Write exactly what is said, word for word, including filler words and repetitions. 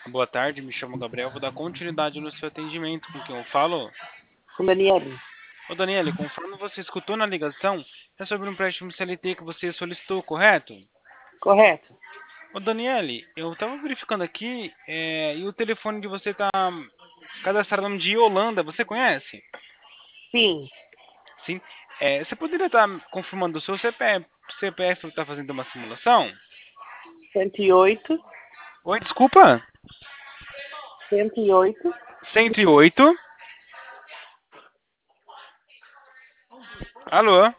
Boa tarde, me chamo Gabriel, vou dar continuidade no seu atendimento. Com quem eu falo? Com Daniele. Ô Daniele, conforme você escutou na ligação, é sobre um empréstimo C L T que você solicitou, correto? Correto? Ô Daniele, eu estava verificando aqui é, e o telefone de você está cadastrado no nome de Yolanda, você conhece? Sim. Sim. É, você poderia estar confirmando o seu C P F, C P F está fazendo uma simulação? cento e oito. Oi, desculpa? cento e oito. cento e oito. Alô?